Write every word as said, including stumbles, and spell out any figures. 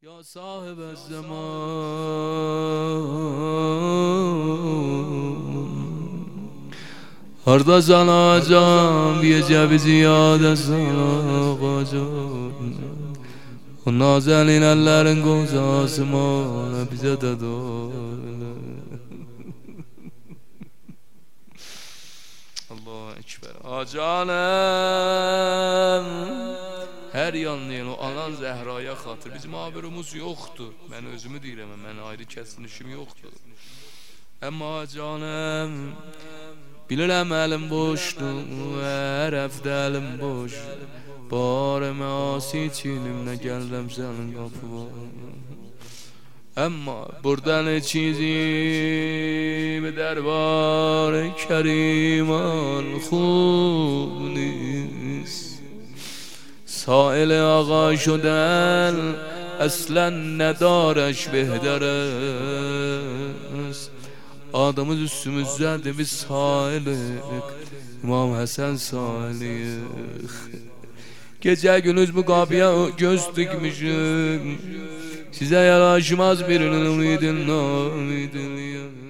یا صاحب الزمان هردا زنا جان بی جب زیاد از آقا جان و نازنین اللرن گوز آسمان bize de dolu. Allahu Ekber. Acanım her yanlayan o anan Zehra'ya xatır bizim haberimiz yoktu. Ben özümü deyirəm, mən ayrı kəsinişim yoktu. Amma canım bilirəm əlim boşdur, hər həftə əlim boş. Barım asi çilimlə gəldim sənin qapıva. Amma burada ne çizim derbar keriman خوب نیست سائل آقا شدن اصلا ندارش بهتر است adamız üstümüzdedir biz sailik İmam Hasan sailik gece gündüz bu kapıya göz dikmişim size yaraşmaz birinin ümidin namidin ya